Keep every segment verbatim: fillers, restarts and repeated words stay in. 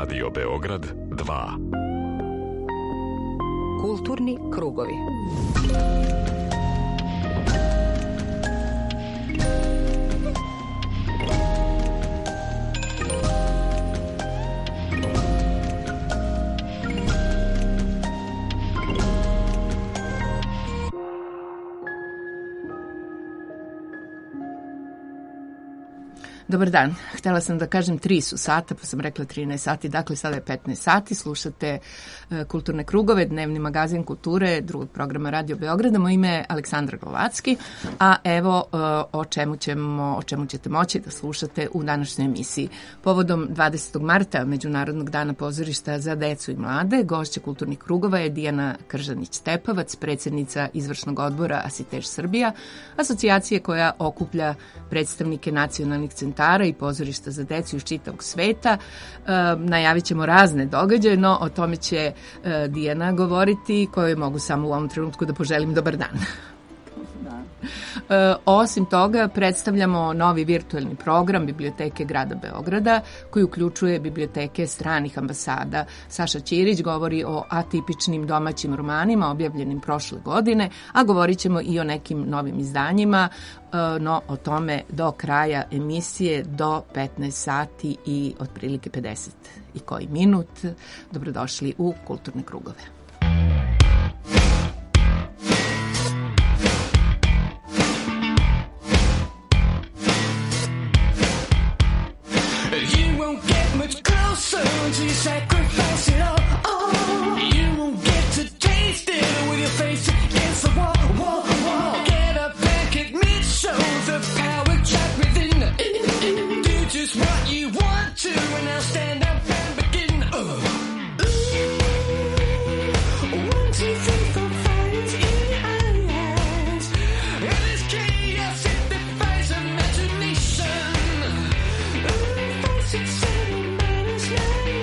Radio Beograd dva. Kulturni krugovi. Dobar dan. Htela sam da kažem tri su sata, pa sam rekla trinaest sati, dakle sada je petnaest sati. Slušate uh, Kulturne krugove, dnevni magazin kulture drugog programa Radio Beograda. Moje ime je Aleksandra Glovacki, a evo uh, o čemu ćemo, o čemu ćete moći da slušate u današnjoj emisiji. Povodom dvadesetog marta, Međunarodnog dana pozorišta za decu i mlade, gošća Kulturnih krugova je Dijana Kržanić-Stepavac, predsjednica izvršnog odbora Asitež Srbija, asocijacije koja okuplja predstavnike nacionalnih centara i pozorišta za decu iz čitavog sveta. E, najavit ćemo razne događaje, no o tome će e, Dijana govoriti, kojoj mogu samo u ovom trenutku da poželim dobar dan. E, osim toga, predstavljamo novi virtuelni program Biblioteke grada Beograda, koji uključuje biblioteke stranih ambasada. Saša Ćirić govori o atipičnim domaćim romanima objavljenim prošle godine, a govorit ćemo i o nekim novim izdanjima, e, no o tome do kraja emisije, do petnaest sati i otprilike pedeset i koji minut. Dobrodošli u Kulturne krugove. Until you sacrifice it all, oh, you won't get to taste it with your face against the wall, wall, wall. Get up and admit, show the power trapped within. Do just what you want to, and now stand up and begin. Uh. One, two, three, four, five is in your eyes. And this chaos, it defies imagination. Uh, five, six, seven, minus nine.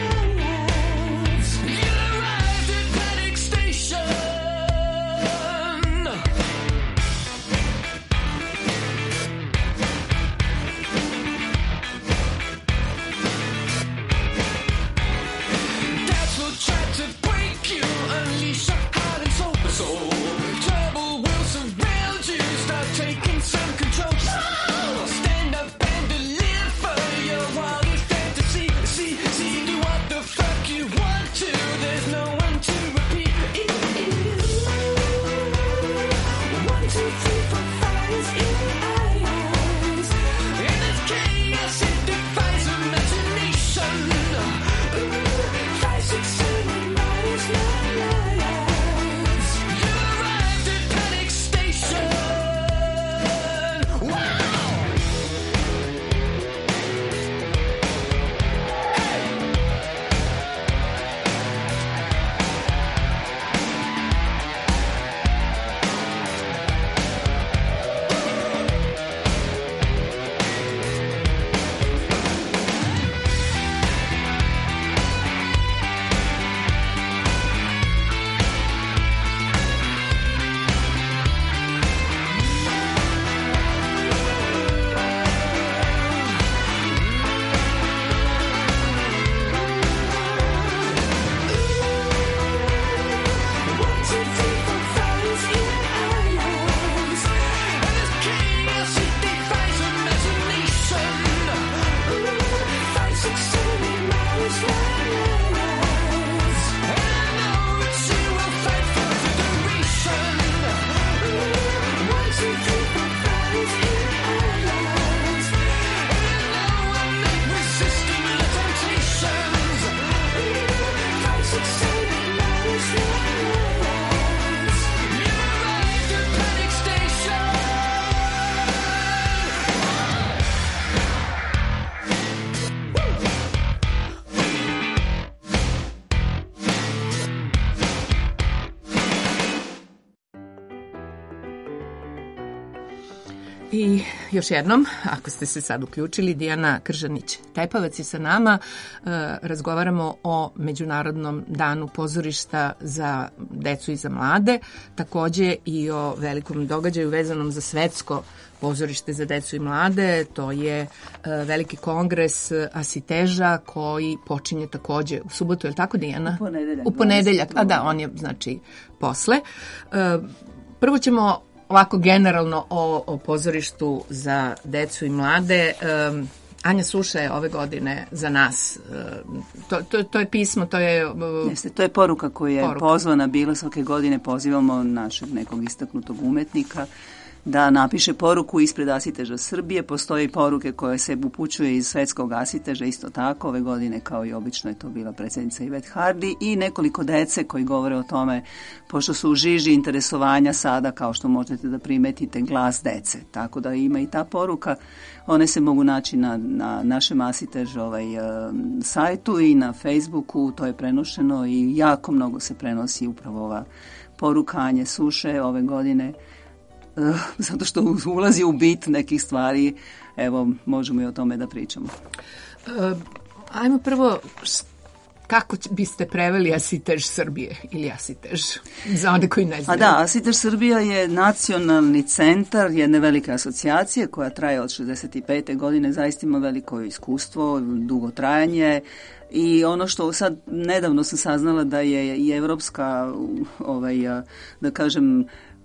I još jednom, ako ste se sad uključili, Dijana Kržanić-Tepavac je sa nama. E, razgovaramo o Međunarodnom danu pozorišta za decu i za mlade, takođe i o velikom događaju vezanom za svetsko pozorište za decu i mlade. To je e, veliki kongres Asiteža koji počinje takođe u subotu, je li tako, Dijana? U ponedeljak. U ponedeljak, a da, on je znači posle. E, prvo ćemo ovako generalno o, o pozorištu za decu i mlade. Um, Anja Suša je ove godine za nas. Um, to, to, to je pismo, to je... Um, Jeste, to je poruka koja je poruka. pozvana bila svake godine. Pozivamo našeg nekog istaknutog umetnika da napiše poruku ispred Asiteža Srbije. Postoje poruke koje se upućuje iz svetskog Asiteža isto tako. Ove godine, kao i obično, je to bila predsjednica Yvette Hardy i nekoliko dece koji govore o tome, pošto su u žiži interesovanja sada, kao što možete da primetite, glas dece. Tako da ima i ta poruka. One se mogu naći na, na našem Asitež ovaj, uh, sajtu i na Facebooku. To je prenošeno i jako mnogo se prenosi upravo ova poruka Anje Suše ove godine. Uh, zato što ulazi u bit nekih stvari, evo, možemo i o tome da pričamo. Uh, ajmo prvo, kako biste preveli Asitež Srbije ili Asitež, za one koji ne znaju? A da, Asitež Srbija je nacionalni centar jedne velike asocijacije koja traje od šezdeset pete godine, zaista ima veliko iskustvo, dugo trajanje. I ono što sad nedavno sam saznala da je i evropska, ovaj, da kažem,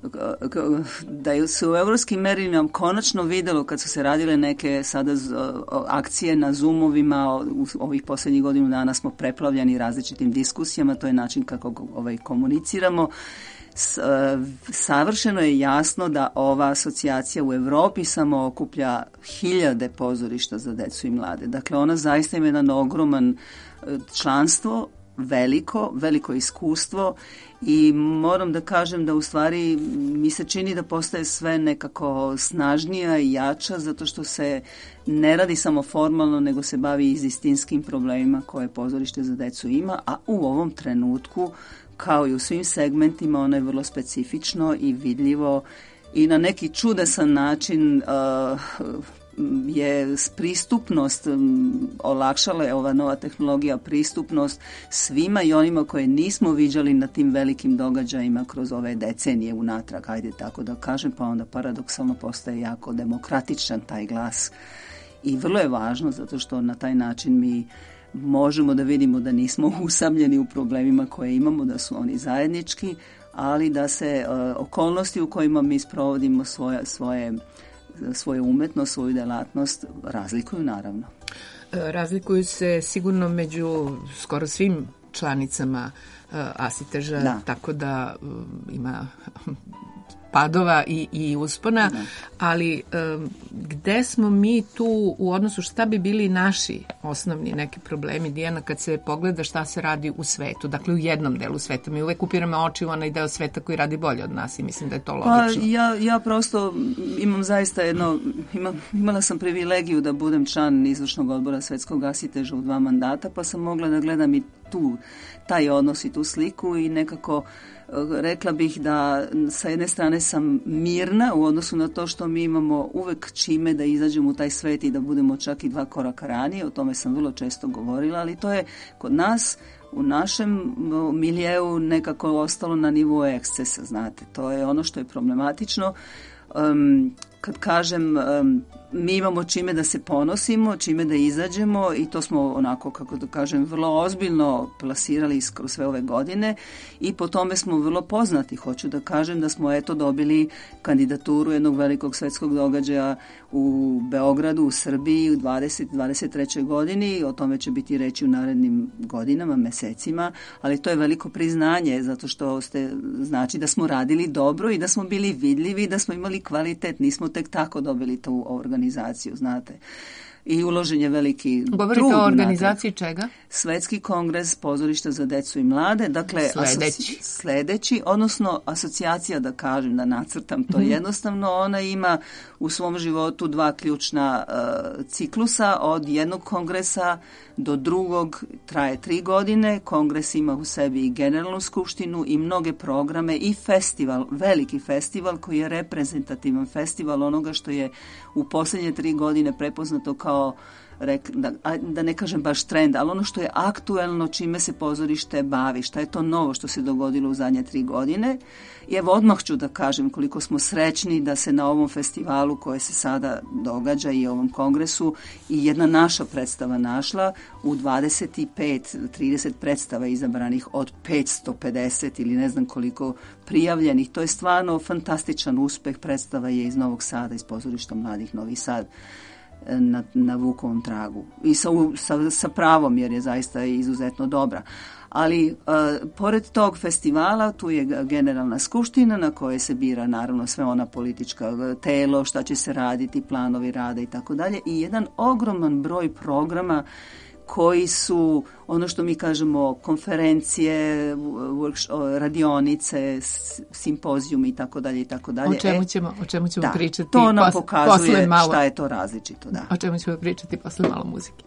da se u evropskim merilima konačno videlo kad su se radile neke sada akcije na Zoomovima, u ovih posljednjih godinu dana smo preplavljeni različitim diskusijama, to je način kako ovaj, komuniciramo. Savršeno je jasno da ova asocijacija u Evropi samo okuplja hiljade pozorišta za decu i mlade. Dakle, ona zaista ima jedan ogroman članstvo, veliko, veliko iskustvo i moram da kažem da u stvari mi se čini da postaje sve nekako snažnija i jača zato što se ne radi samo formalno nego se bavi i istinskim problemima koje pozorište za decu ima, a u ovom trenutku kao i u svim segmentima ono je vrlo specifično i vidljivo i na neki čudesan način uh, je pristupnost, olakšala je ova nova tehnologija pristupnost svima i onima koje nismo viđali na tim velikim događajima kroz ove decenije unatrag, ajde tako da kažem, pa onda paradoksalno postaje jako demokratičan taj glas i vrlo je važno zato što na taj način mi možemo da vidimo da nismo usamljeni u problemima koje imamo, da su oni zajednički, ali da se uh, okolnosti u kojima mi sprovodimo svoje, svoje svoju umetnost, svoju delatnost razlikuju naravno. Razlikuju se sigurno među skoro svim članicama uh, Asiteža, da. Tako da um, ima padova i, i uspona, da. Ali um, gde smo mi tu u odnosu, šta bi bili naši osnovni neki problemi, Dijana, kad se pogleda šta se radi u svetu, dakle u jednom delu sveta. Mi uvek upiramo oči u onaj deo sveta koji radi bolje od nas i mislim da je to logično. Pa ja, ja prosto imam zaista jedno, ima, imala sam privilegiju da budem član izvršnog odbora Svetskog Asiteža u dva mandata, pa sam mogla da gledam i tu taj odnos i tu sliku i nekako rekla bih da sa jedne strane sam mirna u odnosu na to što mi imamo uvek čime da izađemo u taj svet i da budemo čak i dva koraka ranije, o tome sam vrlo često govorila, ali to je kod nas u našem miljeu nekako ostalo na nivou ekscesa, znate, to je ono što je problematično. Um, kad kažem um, mi imamo čime da se ponosimo, čime da izađemo i to smo onako, kako da kažem, vrlo ozbiljno plasirali kroz sve ove godine i po tome smo vrlo poznati. Hoću da kažem da smo eto dobili kandidaturu jednog velikog svetskog događaja u Beogradu, u Srbiji u dvadeset dvadeset trećoj godini, o tome će biti reći u narednim godinama, mesecima, ali to je veliko priznanje zato što ste, znači da smo radili dobro i da smo bili vidljivi, da smo imali kvalitet, nismo tek tako dobili tu organizaciju, znate. i uložen je veliki trud. Govorite o na organizaciji čega? Svetski kongres pozorišta za decu i mlade, dakle Sledeći. asoci- sledeći, odnosno asocijacija, da kažem, da nacrtam to Mhm. jednostavno, ona ima u svom životu dva ključna uh, ciklusa, od jednog kongresa do drugog traje tri godine, kongres ima u sebi i generalnu skupštinu i mnoge programe i festival, veliki festival koji je reprezentativan festival onoga što je u posljednje tri godine prepoznato kao Rek, da, a, da ne kažem baš trend, ali ono što je aktuelno, čime se pozorište bavi, šta je to novo što se dogodilo u zadnje tri godine. I evo odmah ću da kažem koliko smo srećni da se na ovom festivalu koje se sada događa i ovom kongresu i jedna naša predstava našla u dvadeset pet trideset predstava izabranih od petsto pedeset ili ne znam koliko prijavljenih. To je stvarno fantastičan uspeh. Predstava je iz Novog Sada, iz pozorišta Mladih Novi Sad, na, na Vukovom tragu i sa, sa, sa pravom, jer je zaista izuzetno dobra. Ali uh, pored tog festivala tu je generalna skupština na kojoj se bira naravno sve ona politička telo, šta će se raditi, planovi rada i tako dalje, i jedan ogroman broj programa koji su ono što mi kažemo konferencije, workshop, radionice, simpozijumi i tako dalje i tako dalje. O čemu ćemo, o čemu ćemo da, pričati? To nam pos, pokazuje malo, šta je to različito. Da. O čemu ćemo pričati posle malo muzike.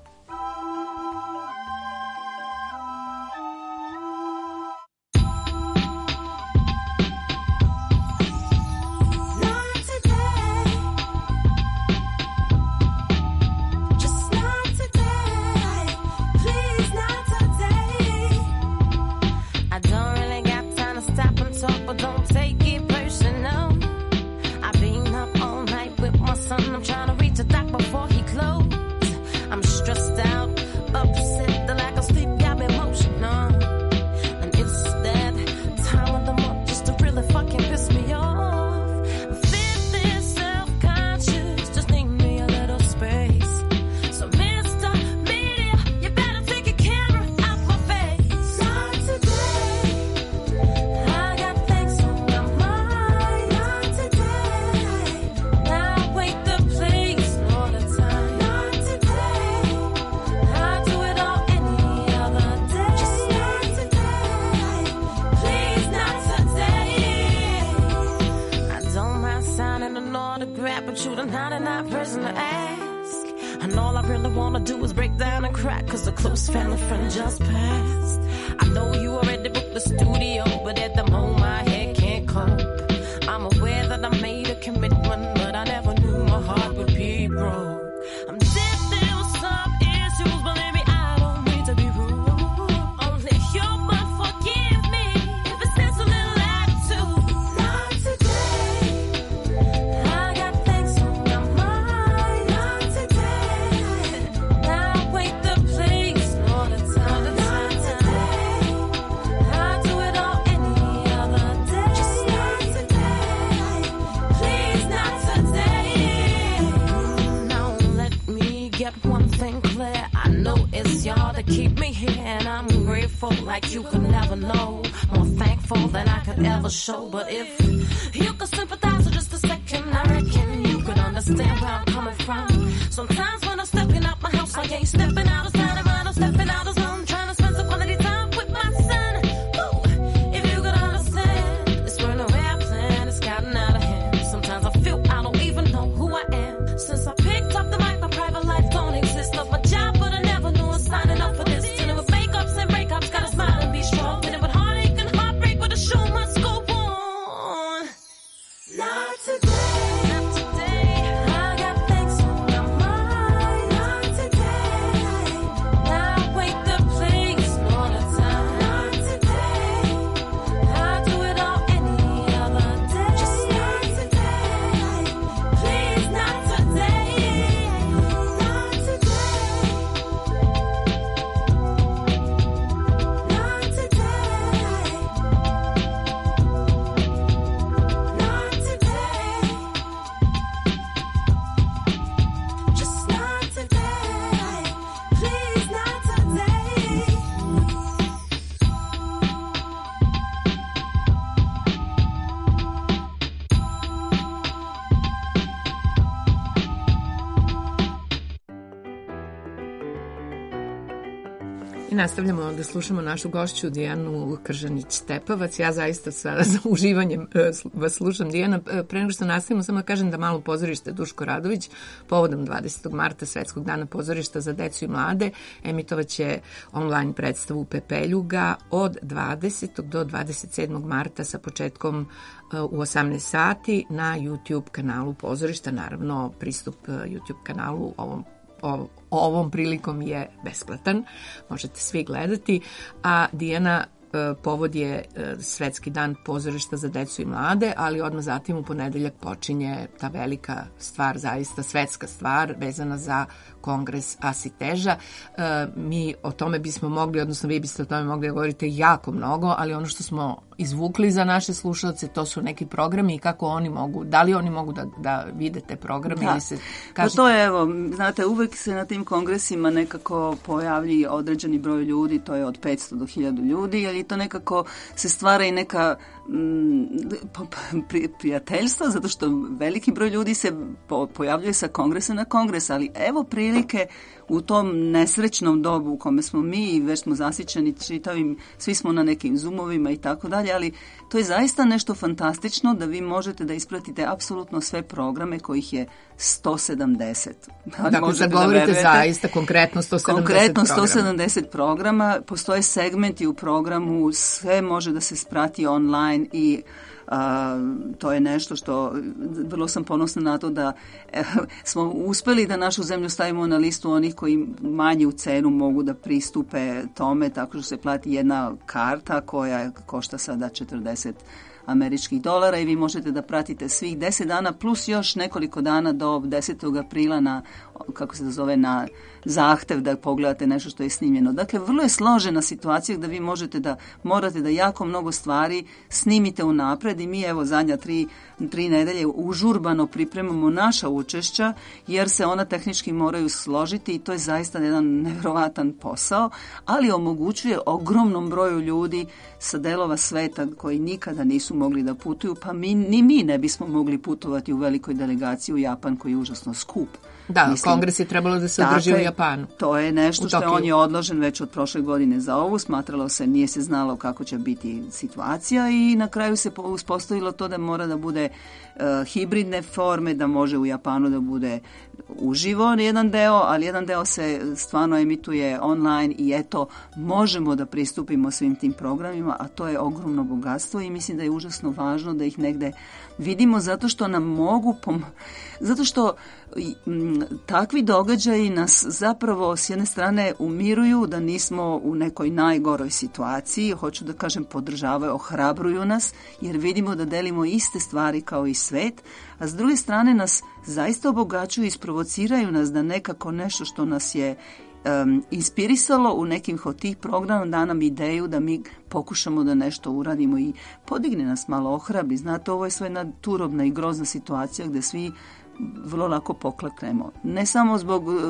Show, but if you could sympathize for just a second, I reckon you could understand where I'm coming from. Sometimes when I'm stepping out my house, I ain't stepping out of town, and I'm stepping out of zone, trying to spend some quality time with my son. Ooh, if you could understand, it's for no airplane, it's gotten out of hand. Sometimes I feel I don't even know who I am. Since I picked up the mic, my private life don't exist. Love my job, but I never knew I was signing up for this. Dealing with makeups and breakups, gotta smile and be strong. Dealing with heartache and heartbreak, but the show must go. Not today, not today. I got things on my mind. Not today. Now wait the place all the time. Not today. I do it all any other day. Just not today. Please, not today. Not today. Not today. Not today. I nastavljamo da slušamo našu gošću Dijanu Kržanić-Stepavac. Ja zaista sa, sa uživanjem e, vas slušam. Dijana, e, pre nego što nastavimo, samo da kažem da Malo pozorište Duško Radović povodom dvadesetog marta, Svetskog dana pozorišta za decu i mlade, emitovaće online predstavu Pepeljuga od dvadesetog do dvadeset sedmog marta sa početkom e, u osamnaest sati na YouTube kanalu pozorišta. Naravno, pristup e, YouTube kanalu ovom O, ovom prilikom je besplatan, možete svi gledati, a Dijana e, povod je e, Svetski dan pozorišta za decu i mlade, ali odmah zatim u ponedeljak počinje ta velika stvar, zaista svetska stvar vezana za kongres Asiteža. E, mi o tome bismo mogli, odnosno vi biste o tome mogli da govorite jako mnogo, ali ono što smo izvukli za naše slušalce, to su neki programi i kako oni mogu, da li oni mogu da, da vide te programe da. ili se kažete... Pa to je, evo, znate, uvek se na tim kongresima nekako pojavlji određeni broj ljudi, to je od petsto do hiljadu ljudi, ali to nekako se stvara i neka mm, prijateljstva, zato što veliki broj ljudi se po, pojavljuje sa kongresa na kongres, ali evo prilike u tom nesrećnom dobu u kome smo mi i već smo zasićeni čitavim, svi smo na nekim zoomovima i tako dalje, ali to je zaista nešto fantastično da vi možete da ispratite apsolutno sve programe kojih je sto sedamdeset. Dakle, sad govorite da zaista konkretno sto sedamdeset konkretno programa. sto sedamdeset programa, postoje segmenti u programu, sve može da se sprati online i A, to je nešto što, vrlo sam ponosna na to da e, smo uspeli da našu zemlju stavimo na listu onih koji manje u cenu mogu da pristupe tome, tako što se plati jedna karta koja košta sada četrdeset američkih dolara i vi možete da pratite svih deset dana plus još nekoliko dana do desetog aprila na, kako se to zove, na zahtev da pogledate nešto što je snimljeno. Dakle, vrlo je složena situacija da vi možete da, morate da jako mnogo stvari snimite unapred i mi evo zadnja tri, tri nedelje užurbano pripremamo naša učešća jer se ona tehnički moraju složiti i to je zaista jedan nevjerovatan posao, ali omogućuje ogromnom broju ljudi sa delova sveta koji nikada nisu mogli da putuju, pa mi, ni mi ne bismo mogli putovati u velikoj delegaciji u Japan koji je užasno skup. Da, Mislim, kongres je trebalo da se održi dakle, u Japanu. To je nešto u što Tokiju. on je odložen već od prošle godine za ovu, smatralo se, nije se znalo kako će biti situacija i na kraju se uspostavilo to da mora da bude uh, hibridne forme, da može u Japanu da bude uživo jedan deo, ali jedan deo se stvarno emituje online i eto, možemo da pristupimo svim tim programima, a to je ogromno bogatstvo i mislim da je užasno važno da ih negde vidimo zato što nam mogu pom... zato što m, takvi događaji nas zapravo s jedne strane umiruju da nismo u nekoj najgoroj situaciji, hoću da kažem podržavaju, ohrabruju nas jer vidimo da delimo iste stvari kao i svet, a s druge strane nas zaista obogaćuju i isprovociraju nas da nekako nešto što nas je um, inspirisalo u nekim od tih programa da nam ideju da mi pokušamo da nešto uradimo i podigne nas malo, ohrabri. Znate, ovo je sve jedna turobna i grozna situacija gde svi vrlo lako pokleknemo. Ne samo zbog uh,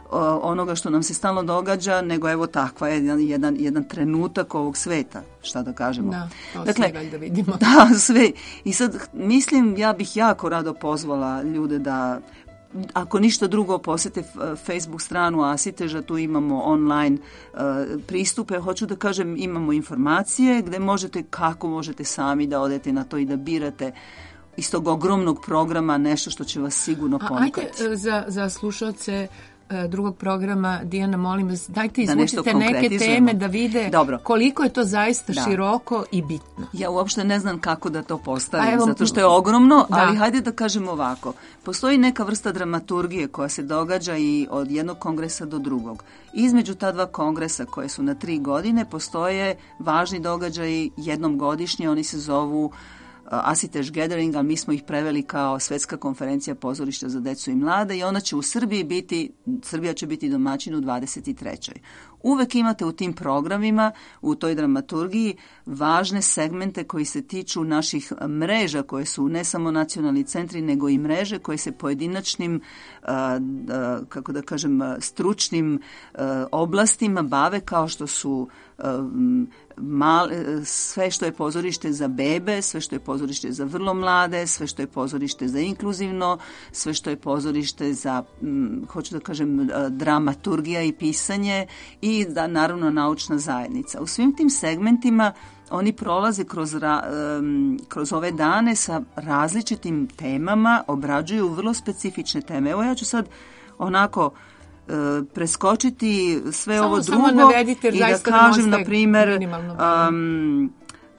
onoga što nam se stalno događa, nego evo takva je jedan, jedan, jedan trenutak ovog sveta, šta da kažemo. Da, to dakle, sve valjda vidimo. Da, sve. I sad mislim, ja bih jako rado pozvala ljude da ako ništa drugo posete Facebook stranu Asiteža, tu imamo online uh, pristupe, hoću da kažem imamo informacije gde možete, kako možete sami da odete na to i da birate iz tog ogromnog programa nešto što će vas sigurno ponukati. A ajde za, za slušalce drugog programa, Dijana, molim vas, dajte izvučite neke teme da vide Dobro. koliko je to zaista da. široko i bitno. Ja uopšte ne znam kako da to postavim, evo, zato što je ogromno, da. ali hajde da kažemo ovako. Postoji neka vrsta dramaturgije koja se događa i od jednog kongresa do drugog. Između ta dva kongresa koje su na tri godine postoje važni događaji jednom godišnje, oni se zovu Asitež Gathering, ali mi smo ih preveli kao Svetska konferencija pozorišta za decu i mlade i ona će u Srbiji biti, Srbija će biti domaćin u dvadeset trećoj Uvek imate u tim programima, u toj dramaturgiji, važne segmente koji se tiču naših mreža koje su ne samo nacionalni centri, nego i mreže koje se pojedinačnim, kako da kažem, stručnim oblastima bave kao što su Mal, sve što je pozorište za bebe, sve što je pozorište za vrlo mlade, sve što je pozorište za inkluzivno, sve što je pozorište za, hm, hoću da kažem, dramaturgija i pisanje i da naravno naučna zajednica. U svim tim segmentima oni prolaze kroz, ra, um, kroz ove dane sa različitim temama, obrađuju vrlo specifične teme. Evo ja ću sad onako uh, preskočiti sve samo, ovo samo drugo navedite, i da kažem, na primjer, um,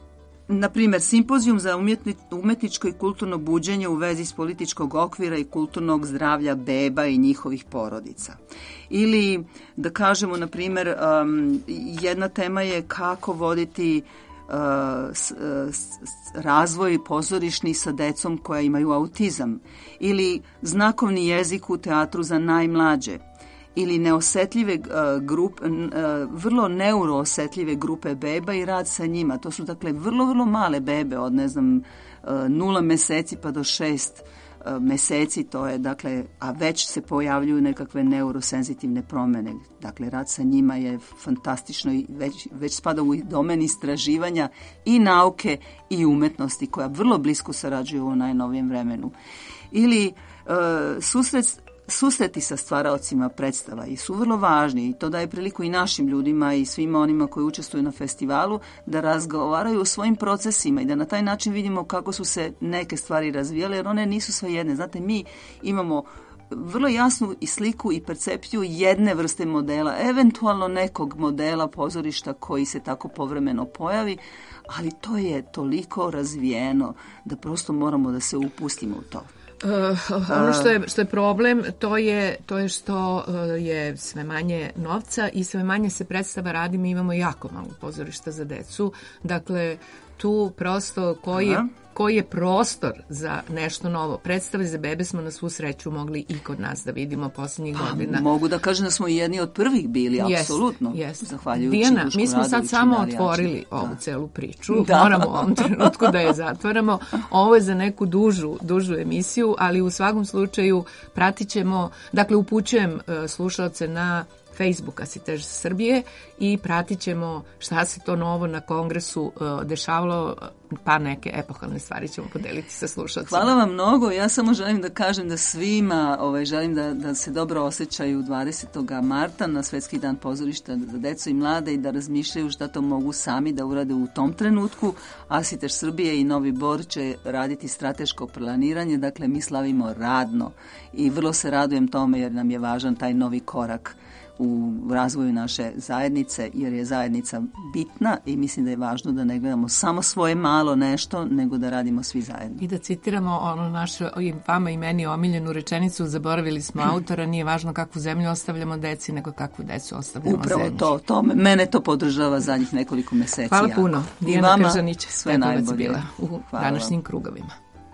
na primjer, simpozijum za umjetni, umetničko i kulturno buđenje u vezi s političkog okvira i kulturnog zdravlja beba i njihovih porodica. Ili, da kažemo, na primjer, um, jedna tema je kako voditi uh, s, s, razvoj pozorišni sa decom koja imaju autizam. Ili znakovni jezik u teatru za najmlađe. Ili neosetljive uh, grupe, uh, vrlo neuroosetljive grupe beba i rad sa njima. To su dakle vrlo, vrlo male bebe od ne znam uh, nula meseci pa do šest uh, meseci, to je dakle, a već se pojavljuju nekakve neurosenzitivne promene. Dakle, rad sa njima je fantastično i već, već spada u domen istraživanja i nauke i umetnosti koja vrlo blisko sarađuju u najnovijem vremenu. Ili uh, susret Susreti sa stvaraocima predstava i su vrlo važni i to daje priliku i našim ljudima i svima onima koji učestvuju na festivalu da razgovaraju o svojim procesima i da na taj način vidimo kako su se neke stvari razvijale, jer one nisu sve jedne. Znate, mi imamo vrlo jasnu i sliku i percepciju jedne vrste modela, eventualno nekog modela pozorišta koji se tako povremeno pojavi, ali to je toliko razvijeno da prosto moramo da se upustimo u to. Uh, ono što je, što je problem, to je, to je što uh, je sve manje novca i sve manje se predstava radi. Mi imamo jako malo pozorišta za decu. Dakle, tu prosto koji je, koji je prostor za nešto novo. Predstave za bebe smo na svu sreću mogli i kod nas da vidimo posljednjih pa, godina. Mogu da kažem da smo i jedni od prvih bili, jest, apsolutno. Jest. Zahvaljujući Dijana, Dušku mi smo sad samo Radoviću, otvorili da. ovu celu priču. Da. Moramo u ovom trenutku da je zatvoramo. Ovo je za neku dužu, dužu emisiju, ali u svakom slučaju pratit ćemo, dakle upućujem uh, slušalce na Facebook Asitež Srbije i pratit ćemo šta se to novo na kongresu uh, dešavalo, pa neke epohalne stvari ćemo podeliti sa slušalcima. Hvala vam mnogo. Ja samo želim da kažem da svima ovaj, želim da, da se dobro osjećaju dvadesetog marta na Svetski dan pozorišta za decu i mlade i da razmišljaju šta to mogu sami da urade u tom trenutku. Asitež Srbije i Novi Bor će raditi strateško planiranje, dakle mi slavimo radno i vrlo se radujem tome jer nam je važan taj novi korak u razvoju naše zajednice, jer je zajednica bitna i mislim da je važno da ne gledamo samo svoje malo nešto, nego da radimo svi zajedno. I da citiramo ono našu, i vama i meni omiljenu rečenicu, zaboravili smo autora, nije važno kakvu zemlju ostavljamo deci, nego kakvu decu ostavljamo Upravo zemlji. to, to, mene to podržava zadnjih nekoliko meseci. Hvala jako. puno. Dijana Kržanić, sve najbolje. bila u Hvala današnjim vam. krugovima.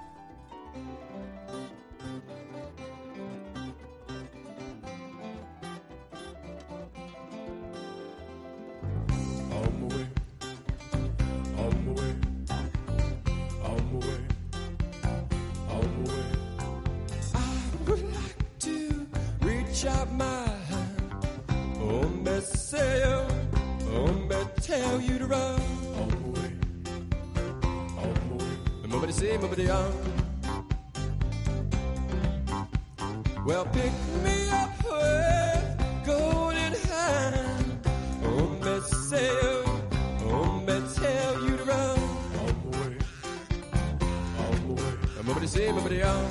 Out my hand, oh, me say, oh, me tell you to run. On the way, on the way. Nobody say, nobody on. Well, pick me up with golden hand. Oh, me say, oh, me tell you to run. On the way, on the way. Nobody say, nobody on.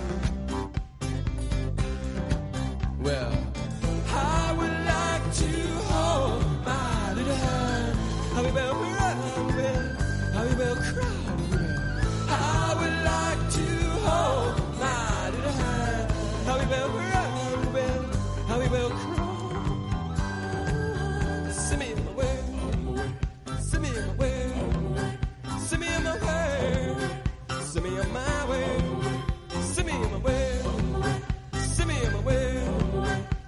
Well, I would like to hold my little hand. I will cry, I will cry. I would like to hold my little hand. I will cry, I will cry. Send me my way, send me my way, send me my way, send me on my way, send me my way, send me my way.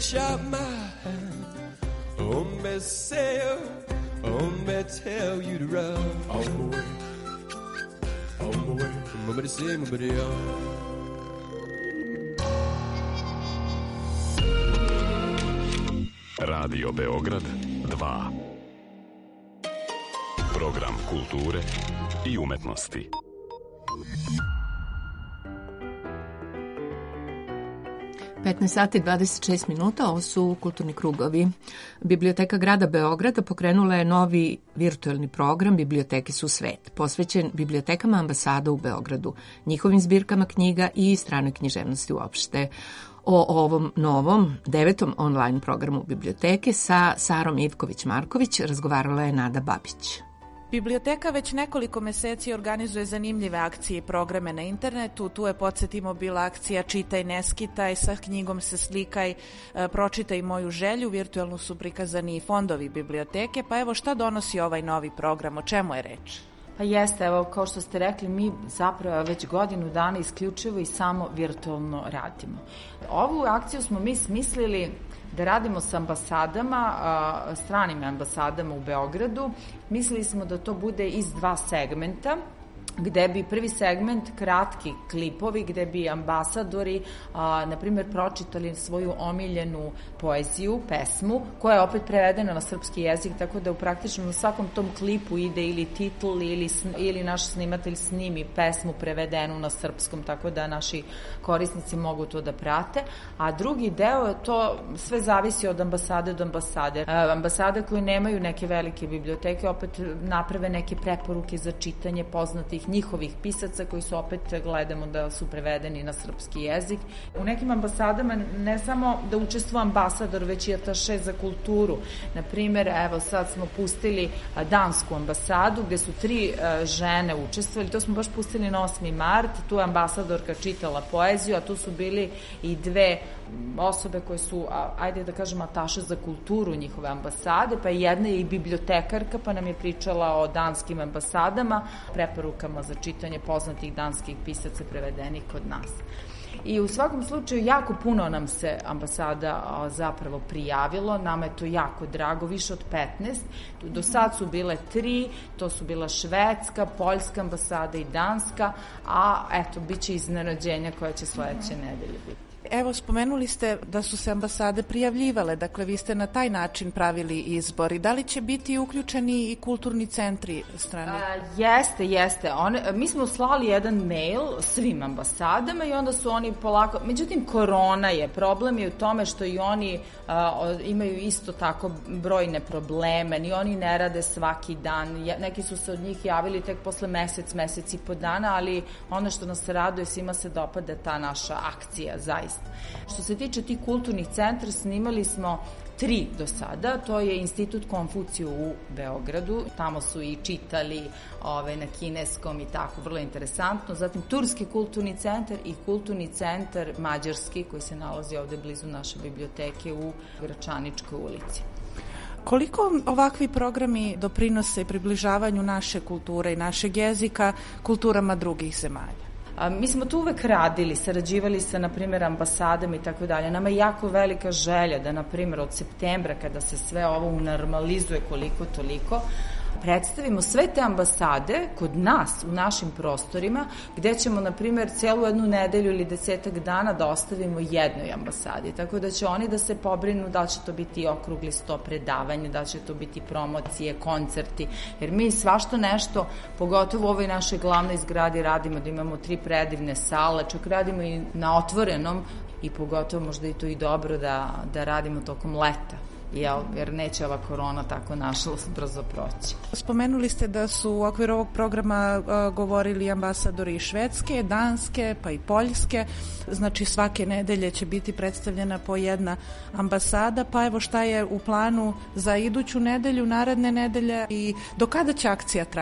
stretch out my hand. Oh, me say, oh, me tell you to run. On my way, on my way, nobody say, nobody else. Radio Beograd dva. Program kulture i umetnosti. petnaest sati i dvadeset šest minuta, ovo su kulturni krugovi. Biblioteka grada Beograda pokrenula je novi virtuelni program Biblioteke su svet, posvećen bibliotekama ambasada u Beogradu, njihovim zbirkama knjiga i stranoj književnosti uopšte. O ovom novom, devetom online programu biblioteke sa Sarom Ivković-Marković razgovarala je Nada Babić. Biblioteka već nekoliko meseci organizuje zanimljive akcije i programe na internetu. Tu je, podsjetimo, bila akcija Čitaj, ne skitaj, sa knjigom se slikaj, pročitaj moju želju. Virtualno su prikazani i fondovi biblioteke. Pa evo, šta donosi ovaj novi program, o čemu je reč? Pa jeste, evo, kao što ste rekli, mi zapravo već godinu dana isključivo i samo virtualno radimo. Ovu akciju smo mi smislili da radimo sa ambasadama, stranim ambasadama u Beogradu. Mislili smo da to bude iz dva segmenta, gde bi prvi segment kratki klipovi, gde bi ambasadori, a, na primjer, pročitali svoju omiljenu poeziju, pesmu, koja je opet prevedena na srpski jezik, tako da u praktično na svakom tom klipu ide ili titl ili, ili naš snimatelj snimi pesmu prevedenu na srpskom, tako da naši korisnici mogu to da prate. A drugi deo je to, sve zavisi od ambasade do ambasade. A, ambasade koje nemaju neke velike biblioteke opet naprave neke preporuke za čitanje poznatih njihovih pisaca koji su opet, gledamo da su prevedeni na srpski jezik. U nekim ambasadama ne samo da učestvuje ambasador, već i ataše za kulturu. Na primjer, evo sad smo pustili dansku ambasadu gde su tri žene učestvovali, to smo baš pustili na osmi mart, tu je ambasadorka čitala poeziju, a tu su bili i dve osobe koje su, ajde da kažem, ataše za kulturu njihove ambasade, pa jedna je i bibliotekarka, pa nam je pričala o danskim ambasadama, preporukama za čitanje poznatih danskih pisaca prevedenih kod nas. I u svakom slučaju jako puno nam se ambasada zapravo prijavilo, nama je to jako drago, više od petnaest. Do sad su bile tri, to su bila Švedska, Poljska ambasada i Danska, a eto, bit će iznenađenja koja će sledeće nedelje biti. Evo, spomenuli ste da su se ambasade prijavljivale, dakle vi ste na taj način pravili izbor. I da li će biti uključeni i kulturni centri strane? A, jeste, jeste. One, mi smo slali jedan mail svim ambasadama i onda su oni polako... Međutim, korona je. Problem je u tome što i oni a, imaju isto tako brojne probleme. Ni oni ne rade svaki dan. Neki su se od njih javili tek posle mesec, mesec i po dana, ali ono što nas raduje, svima se dopada ta naša akcija, zaista. Što se tiče tih kulturnih centra, snimali smo tri do sada, to je Institut Konfuciju u Beogradu, tamo su i čitali ove, na kineskom i tako, vrlo interesantno, zatim Turski kulturni centar i kulturni centar Mađarski koji se nalazi ovde blizu naše biblioteke u Gračaničkoj ulici. Koliko ovakvi programi doprinose približavanju naše kulture i našeg jezika kulturama drugih zemalja? A, mi smo tu uvek radili, sarađivali sa, na primjer, ambasadama i tako dalje. Nama je jako velika želja da, na primjer, od septembra, kada se sve ovo unormalizuje koliko toliko, predstavimo sve te ambasade kod nas, u našim prostorima, gde ćemo, na primjer, celu jednu nedelju ili desetak dana da ostavimo jednoj ambasadi. Tako da će oni da se pobrinu da će to biti okrugli sto predavanja, da će to biti promocije, koncerti, jer mi svašto nešto, pogotovo u ovoj našoj glavnoj zgradi radimo, da imamo tri predivne sale, čak radimo i na otvorenom i pogotovo možda i to i dobro da, da radimo tokom leta. Jel, jer neće ova korona tako nažalost brzo proći. Spomenuli ste da su u okviru ovog programa uh, govorili ambasadori Švedske, Danske, pa i Poljske. Znači svake nedelje će biti predstavljena po jedna ambasada, pa evo šta je u planu za iduću nedelju, naredne nedelje i do kada će akcija trajati?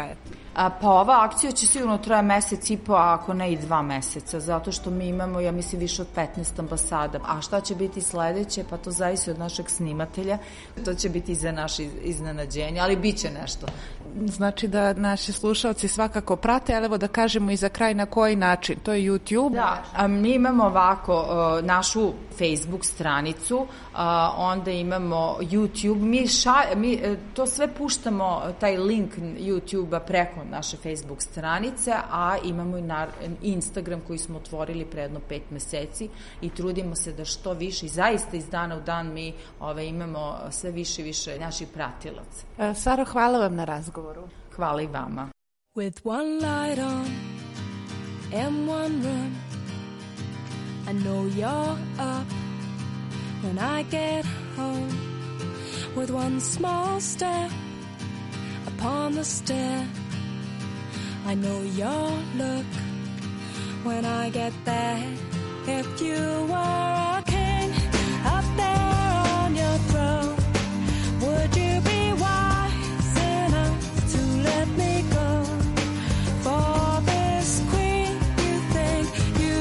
A, pa ova akcija će sigurno traje mesec i po, a ako ne i dva meseca, zato što mi imamo, ja mislim, više od petnaest ambasada. A šta će biti sledeće? Pa to zavisi od našeg snimatelja. To će biti za naše iznenađenje, ali bit će nešto. Znači da naši slušalci svakako prate, ali evo da kažemo i za kraj na koji način. To je YouTube. Da, a mi imamo ovako uh, našu Facebook stranicu, uh, onda imamo YouTube. Mi, ša, mi uh, to sve puštamo, taj link YouTube-a preko naše Facebook stranice, a imamo i na Instagram koji smo otvorili pre jedno pet meseci i trudimo se da što više i zaista iz dana u dan mi ove, imamo sve više i više naših pratilaca. Uh, Saro, hvala vam na razgovoru. Hvala i vama. With one light on and one room, I know you're up when I get home. With one small step upon the stair, I know your look when I get there. If you were a king up there on your throne, would you be wise enough to let me go for this queen you think you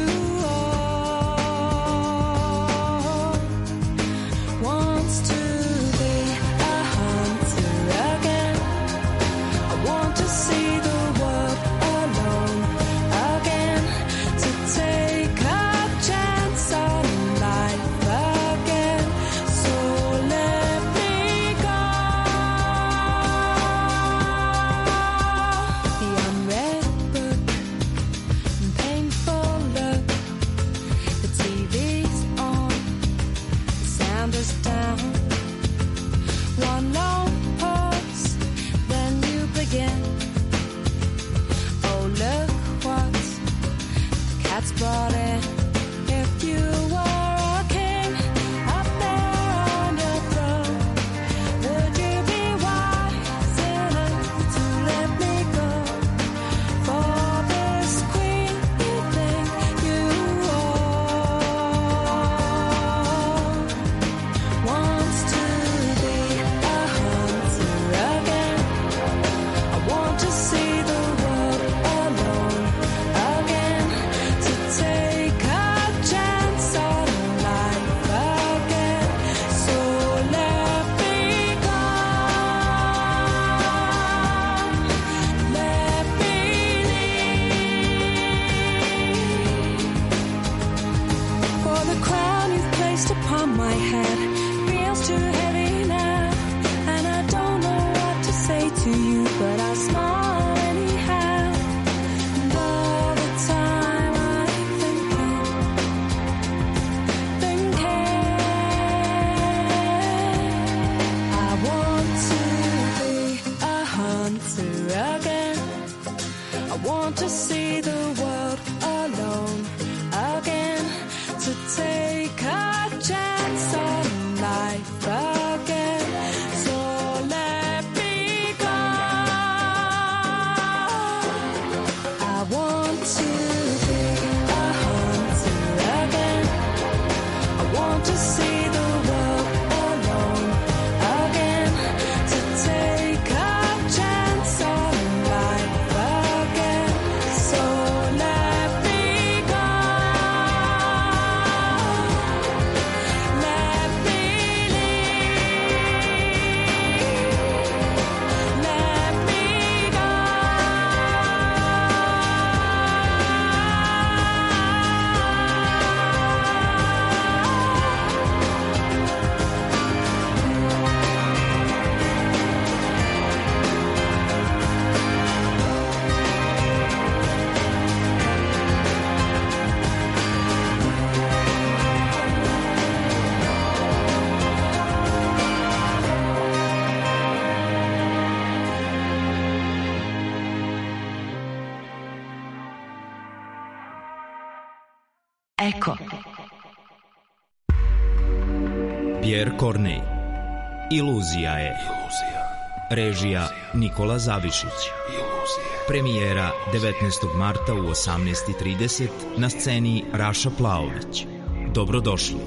own? Wants to be a hunter again. I want to see the world alone again, to take a chance on life again. So let me go. The unread book and painful look. The T V's on, the sound is down. One long pause, then you begin. Oh, look what the cat's brought in. If you were a king up there on your throne, would you be wise enough to let me go for this queen you think you own? Wants to be a hunter again. I want to see the world alone again, to take a chance on life again. So let me go. Let me leave. For the crown you've placed upon my head feels too heavy now, and I don't know what to say to you, but I'll smile anyhow. And all the time I'm thinking, thinking, I want to be a hunter again. I want to see the world alone again, to take a chance on life again. So let me go. I want to be a hunter again. I want to see the world alone again, to take a chance on life again. So let me go. Let me leave. Let me go. Eko. Pierre Corneille. Iluzija je. Režija Nikola Zavišić. Premijera devetnaestog marta u osamnaest i trideset na sceni Raša Plaović. Dobrodošli.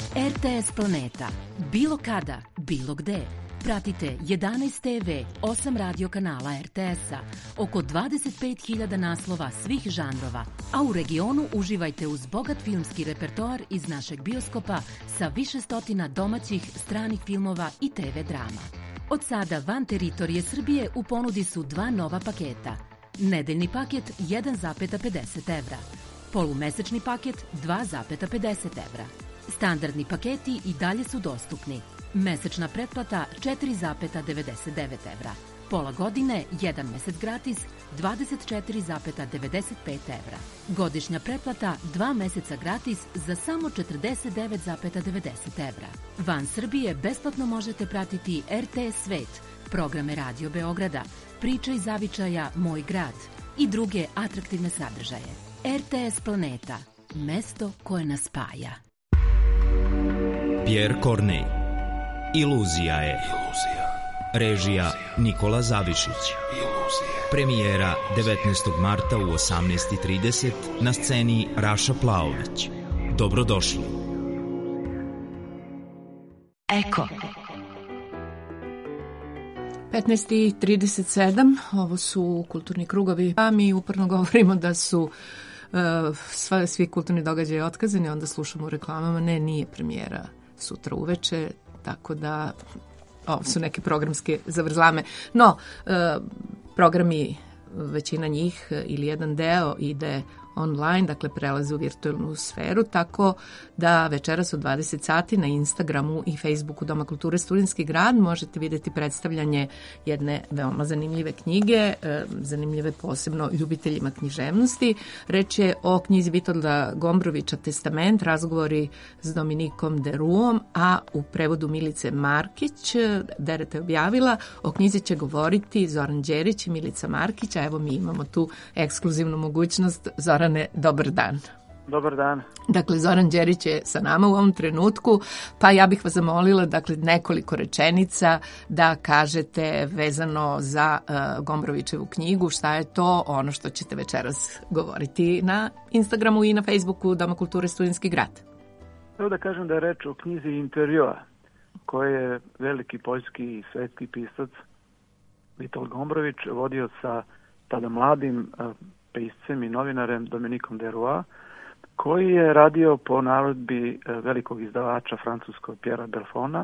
R T S Planeta. Bilo kada, bilo gde. Pratite jedanaest te ve, osam radio kanala R T S-a, oko dvadeset pet hiljada naslova svih žanrova, a u regionu uživajte uz bogat filmski repertoar iz našeg bioskopa sa više stotina domaćih, stranih filmova i te ve drama. Od sada van teritorije Srbije u ponudi su dva nova paketa. Nedeljni paket jedan zarez pedeset evra, polumesečni paket dva zarez pedeset evra. Standardni paketi i dalje su dostupni. Mesečna pretplata četiri zarez devedeset devet evra. Pola godine, jedan mesec gratis, dvadeset četiri zarez devedeset pet evra. Godišnja pretplata, dva meseca gratis za samo četrdeset devet zarez devedeset evra. Van Srbije besplatno možete pratiti R T S Svet, programe Radio Beograda, Priče iz zavičaja Moj grad i druge atraktivne sadržaje. R T S Planeta, mesto koje nas spaja. Pierre Corneille. Iluzija je. Režija Nikola Zavišić. Premijera devetnaestog marta u osamnaest i trideset na sceni Raša Plaović. Dobrodošli. Eko. petnaest i trideset sedam, ovo su kulturni krugovi, a mi uporno govorimo da su uh, sva, svi kulturni događaji otkazani, onda slušamo u reklamama, ne, nije premijera sutra uveče, tako da ovo su neke programske zavrzlame. No, uh, programi, većina njih ili jedan deo ide online, dakle prelaze u virtualnu sferu, tako da večeras u dvadeset sati na Instagramu i Facebooku Doma kulture Studentski grad možete vidjeti predstavljanje jedne veoma zanimljive knjige, zanimljive posebno ljubiteljima književnosti. Reč je o knjizi Vitolda Gombrovića Testament, razgovori s Dominikom Deruom, a u prevodu Milice Markić, Dereta je objavila. O knjizi će govoriti Zoran Đerić i Milica Markić, a evo mi imamo tu ekskluzivnu mogućnost. Zorane, dobar dan. Dobar dan. Dakle, Zoran Đerić je sa nama u ovom trenutku, pa ja bih vas zamolila, dakle, nekoliko rečenica da kažete vezano za uh, Gombrovićevu knjigu, šta je to ono što ćete večeras govoriti na Instagramu i na Facebooku Doma kulture Studentski grad. Evo da kažem da je reč o knjizi Intervjua, koji je veliki poljski i svetski pisac Vitold Gombrović vodio sa tada mladim uh, piscem i novinarem Dominikom Derua, koji je radio po naredbi velikog izdavača francuskog Pierre Belfona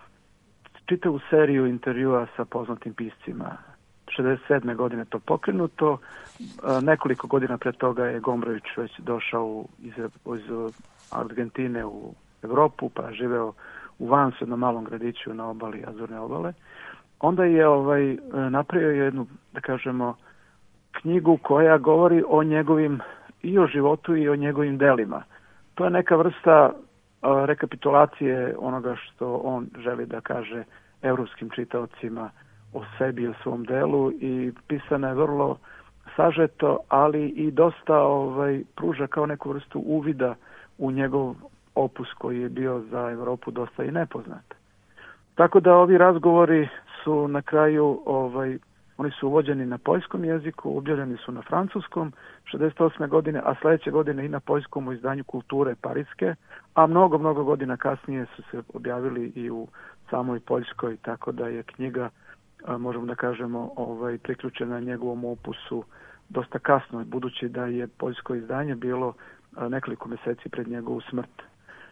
čitavu seriju intervjua sa poznatim piscima. šezdeset sedme godine to pokrenuto, nekoliko godina pre toga je Gombrović već došao iz, iz Argentine u Evropu, pa je živeo u Vansu, na malom gradiću na obali Azurne obale. Onda je ovaj napravio jednu, da kažemo, knjigu koja govori o njegovim i o životu i o njegovim delima. To je neka vrsta uh, rekapitulacije onoga što on želi da kaže evropskim čitaocima o sebi i o svom delu i pisana je vrlo sažeto, ali i dosta ovaj, pruža kao neku vrstu uvida u njegov opus koji je bio za Evropu dosta i nepoznat. Tako da ovi razgovori su na kraju ovaj, oni su uvođeni na poljskom jeziku, objavljeni su na francuskom šezdeset osme godine, a sledeće godine i na poljskom u izdanju Kulture Pariske, a mnogo, mnogo godina kasnije su se objavili i u samoj Poljskoj, tako da je knjiga, možemo da kažemo, ovaj, priključena njegovom opusu dosta kasno, budući da je poljsko izdanje bilo nekoliko meseci pred njegovu smrt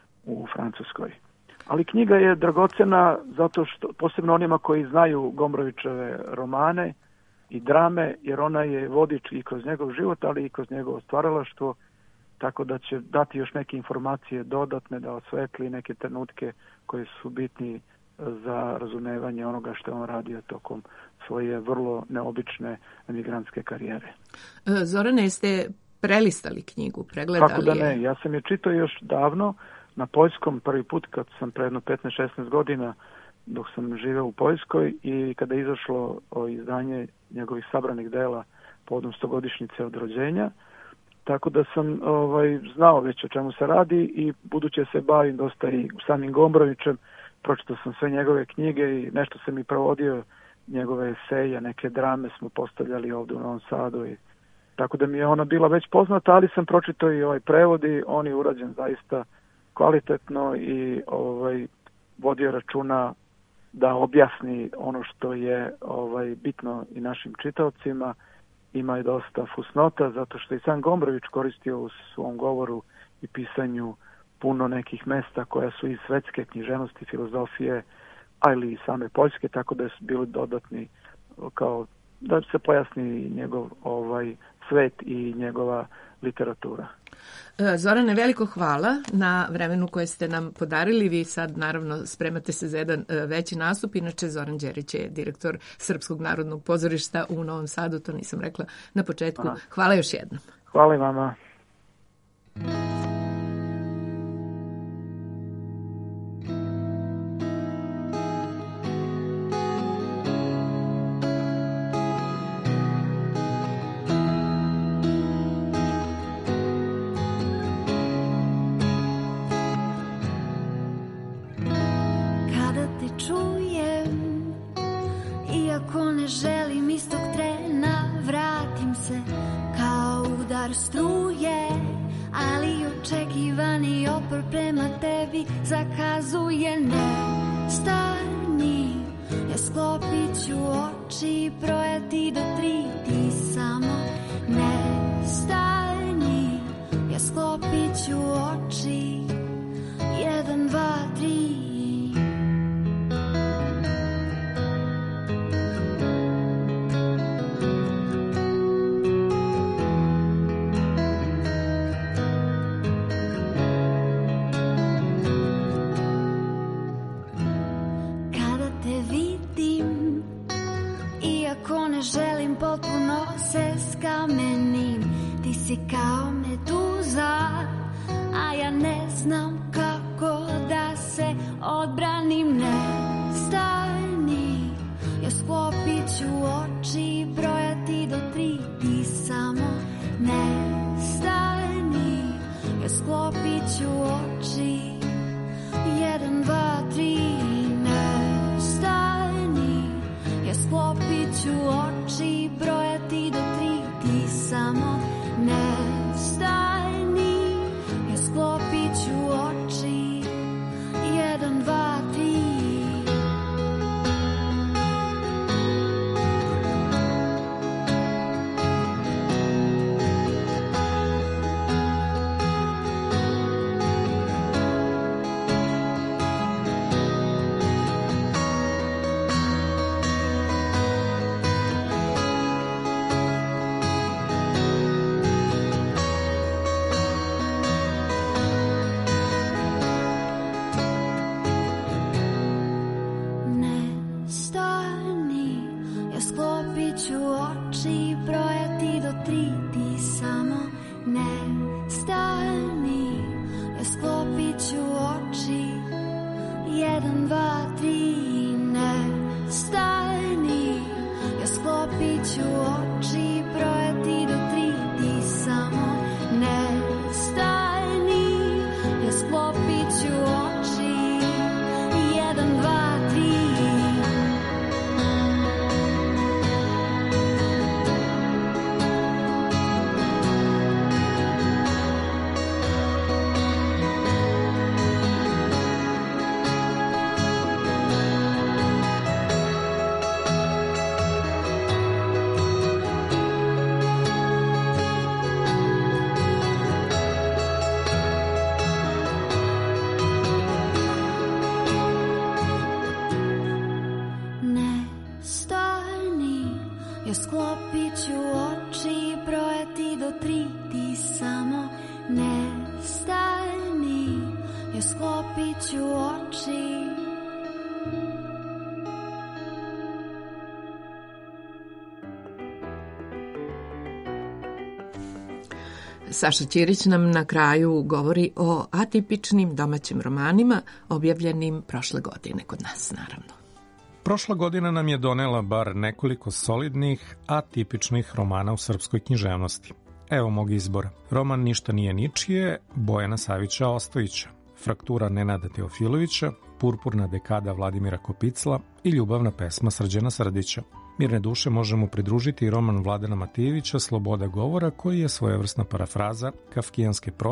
u Francuskoj. Ali knjiga je dragocena zato što, posebno onima koji znaju Gombrovićeve romane i drame, jer ona je vodič i kroz njegov život, ali i kroz njegovo stvaralaštvo, tako da će dati još neke informacije dodatne, da osvetli neke trenutke koje su bitni za razumevanje onoga što je on radio tokom svoje vrlo neobične emigrantske karijere. Zorane, jeste prelistali knjigu, pregledali? Kako da ne, ja sam je čitao još davno, na poljskom prvi put kad sam pre jedno petnaest šesnaest godina dok sam živeo u Poljskoj i kada je izašlo o izdanje njegovih sabranih dela povodom stogodišnjice od rođenja, tako da sam ovaj, znao već o čemu se radi i budući se bavim dosta i samim Gombrovićem, pročitao sam sve njegove knjige i nešto sam i provodio njegove eseje, neke drame smo postavljali ovdje u Novom Sadu i tako da mi je ona bila već poznata, ali sam pročitao i ovaj prevod i on je urađen zaista kvalitetno i ovaj vodio računa da objasni ono što je ovaj bitno i našim čitaocima. Ima i dosta fusnota, zato što i sam Gombrović koristio u svom govoru i pisanju puno nekih mesta koja su iz svetske književnosti, filozofije, ali i same poljske, tako da su bili dodatni kao da se pojasni njegov ovaj svet i njegova literatura. Zorane, veliko hvala na vremenu koje ste nam podarili. Vi sad naravno spremate se za jedan veći nastup. Inače, Zoran Đerić je direktor Srpskog narodnog pozorišta u Novom Sadu, to nisam rekla na početku. Aha. Hvala još jednom. Hvala i vama. Saša Ćirić nam na kraju govori o atipičnim domaćim romanima objavljenim prošle godine kod nas, naravno. Prošla godina nam je donela bar nekoliko solidnih, atipičnih romana u srpskoj književnosti. Evo mog izbora. Roman Ništa nije ničije, Bojana Savića Ostojića, Fraktura Nenada Teofilovića, Purpurna dekada Vladimira Kopicla i Ljubavna pesma Srđana Srdića. Mirne duše možemo pridružiti i roman Vladana Matijevića Sloboda govora, koji je svojevrsna parafraza kafkijanske proze,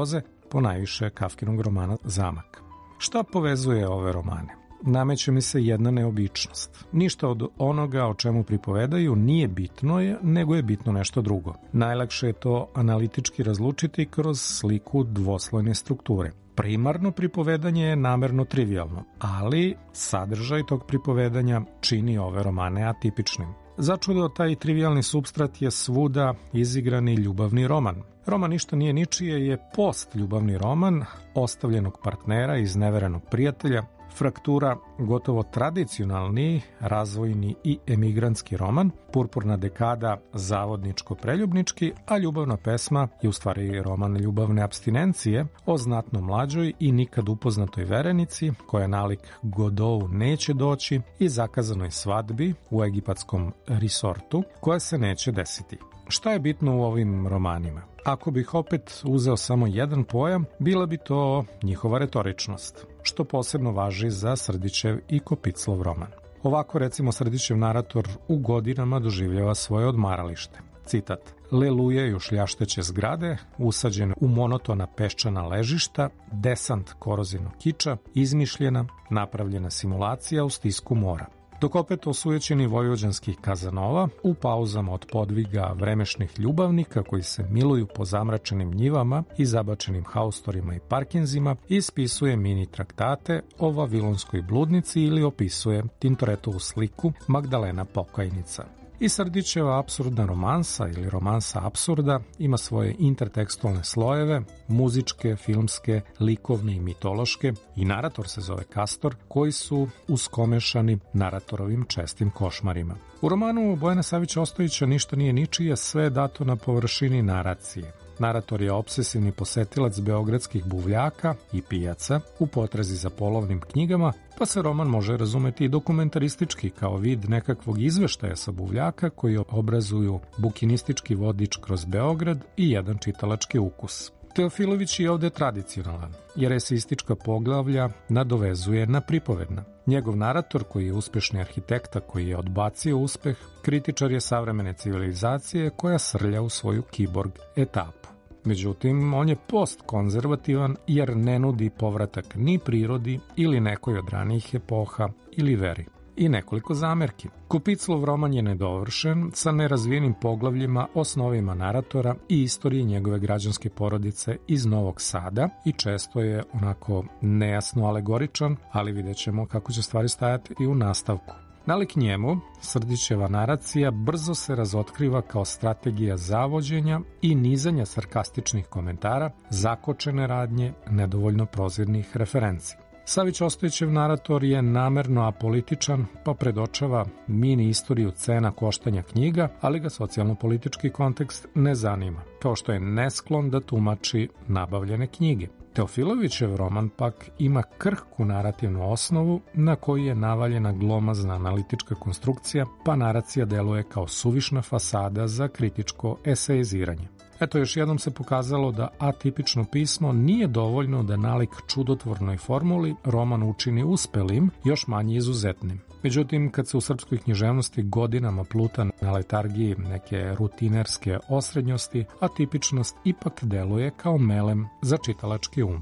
ponajviše Kafkinog romana Zamak. Šta povezuje ove romane? Nameće mi se jedna neobičnost. Ništa od onoga o čemu pripovedaju nije bitno je, nego je bitno nešto drugo. Najlakše je to analitički razlučiti kroz sliku dvoslojne strukture. Primarno pripovedanje je namerno trivialno, ali sadržaj tog pripovedanja čini ove romane atipičnim. Začudo, taj trivialni supstrat je svuda izigrani ljubavni roman. Roman Ništa nije ničije je post-ljubavni roman ostavljenog partnera, izneverenog prijatelja, fraktura gotovo tradicionalni, razvojni i emigrantski roman, purpurna dekada zavodničko-preljubnički, a ljubavna pesma je u stvari roman ljubavne apstinencije o znatno mlađoj i nikad upoznatoj verenici koja nalik Godovu neće doći i zakazanoj svadbi u egipatskom resortu koja se neće desiti. Šta je bitno u ovim romanima? Ako bih opet uzeo samo jedan pojam, bila bi to njihova retoričnost, što posebno važi za Srdićev i Kopiclov roman. Ovako, recimo, Srdićev narator u godinama doživljava svoje odmaralište. Citat: lelujaju šljašteće zgrade, usađene u monotona peščana ležišta, desant korozivnog kiča, izmišljena, napravljena simulacija u stisku mora. Dok opet osujećeni vojvođanskih kazanova u pauzama od podviga vremešnih ljubavnika koji se miluju po zamračenim njivama i zabačenim haustorima i parkinzima ispisuje mini traktate o vavilonskoj bludnici ili opisuje Tintoretovu sliku Magdalena Pokajnica. I Srdićeva apsurdna romansa ili romansa apsurda ima svoje intertekstualne slojeve, muzičke, filmske, likovne i mitološke, i narator se zove Kastor, koji su uskomešani naratorovim čestim košmarima. U romanu Bojana Savića Ostojića Ništa nije ničije, sve je dato na površini naracije. Narator je obsesivni posetilac beogradskih buvljaka i pijaca u potrazi za polovnim knjigama, pa se roman može razumeti i dokumentaristički kao vid nekakvog izveštaja sa buvljaka koji obrazuju bukinistički vodič kroz Beograd i jedan čitalački ukus. Teofilović je ovde tradicionalan, jer eseistička poglavlja nadovezuje na pripovedna. Njegov narator, koji je uspešni arhitekta koji je odbacio uspeh, kritičar je savremene civilizacije koja srlja u svoju kiborg etapu. Međutim, on je postkonzervativan jer ne nudi povratak ni prirodi ili nekoj od ranijih epoha ili veri. I nekoliko zamerki. Kopiclov roman je nedovršen, sa nerazvijenim poglavljima, osnovima naratora i istorije njegove građanske porodice iz Novog Sada i često je onako nejasno alegoričan, ali vidjet ćemo kako će stvari stajati i u nastavku. Nalik njemu, Srdićeva naracija brzo se razotkriva kao strategija zavođenja i nizanja sarkastičnih komentara, zakočene radnje, nedovoljno prozirnih referenci. Savić Ostojićev narator je namerno apolitičan, pa predočava mini istoriju cena koštanja knjiga, ali ga socijalno-politički kontekst ne zanima, kao što je nesklon da tumači nabavljene knjige. Teofilovićev roman pak ima krhku narativnu osnovu na koju je navaljena glomazna analitička konstrukcija, pa naracija deluje kao suvišna fasada za kritičko esejiziranje. Eto, još jednom se pokazalo da atipično pismo nije dovoljno da nalik čudotvornoj formuli roman učini uspelim, još manje izuzetnim. Međutim, kad se u srpskoj književnosti godinama pluta na letargiji neke rutinerske osrednjosti, atipičnost ipak deluje kao melem za čitalački um.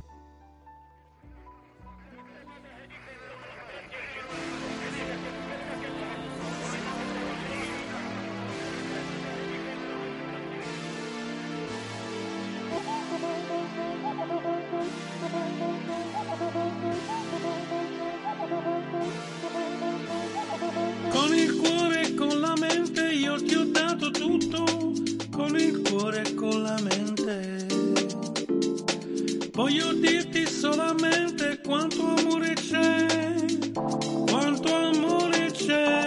Con il cuore, con la mente, io ti ho dato tutto, con il cuore, con la mente. Voglio dirti solamente quanto amore c'è, quanto amore c'è.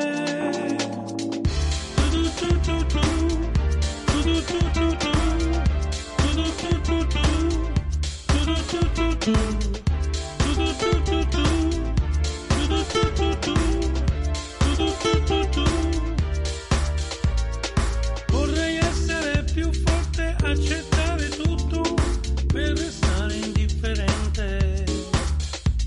Vorrei essere più forte, accettare tutto per restare indifferente.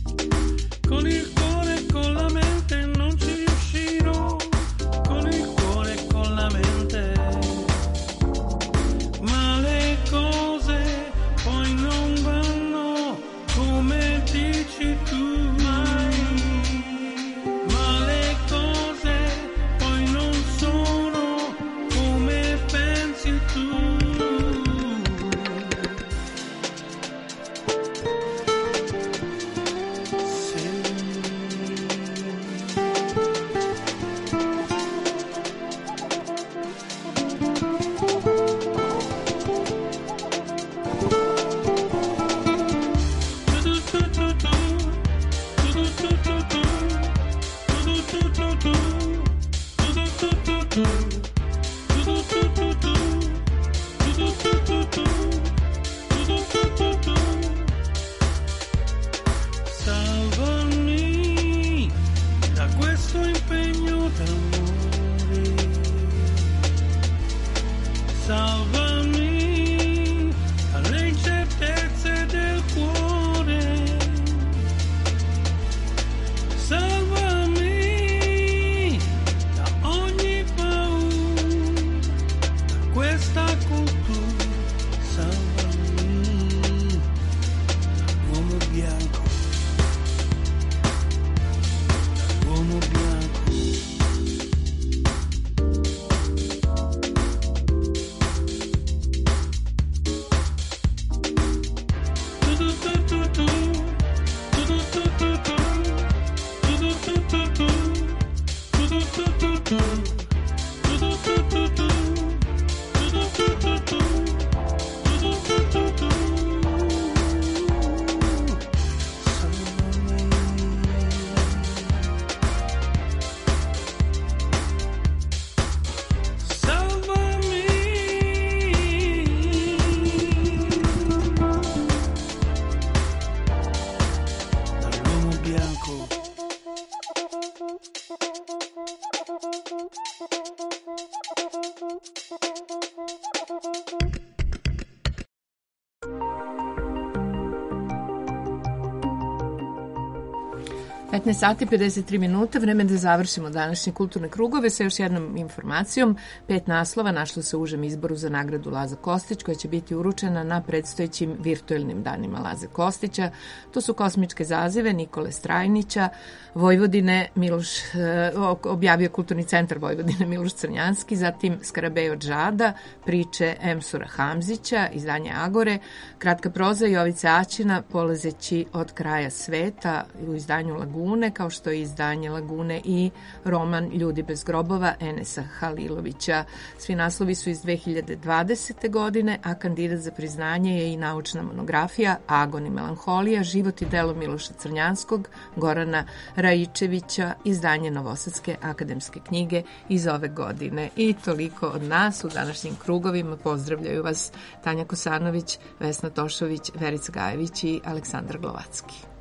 cool. petnaest sati pedeset tri minuta, vreme da završimo današnje kulturne krugove sa još jednom informacijom. Pet naslova našlo se u užem izboru za nagradu Laza Kostić, koja će biti uručena na predstojećim virtuelnim danima Laze Kostića. To su Kosmičke zazive Nikole Strajnića, Vojvodine Miloš, objavio Kulturni centar Vojvodine Miloš Crnjanski, zatim Skarabej od Žada, priče Emsura Hamzića, izdanje Agore, kratka proza Jovice Aćina, Polazeći od kraja sveta u izdanju Lagune, kao što je izdanje Lagune i roman Ljudi bez grobova Enesa Halilovića. Svi naslovi su iz dve hiljade dvadesete. godine, a kandidat za priznanje je i naučna monografija Agon i melanholija, život i delo Miloša Crnjanskog, Gorana Raičevića, izdanje Novosadske akademske knjige iz ove godine. I toliko od nas u današnjim krugovima. Pozdravljaju vas Tanja Kosanović, Vesna Tošović, Verica Gajević i Aleksandar Glovacki.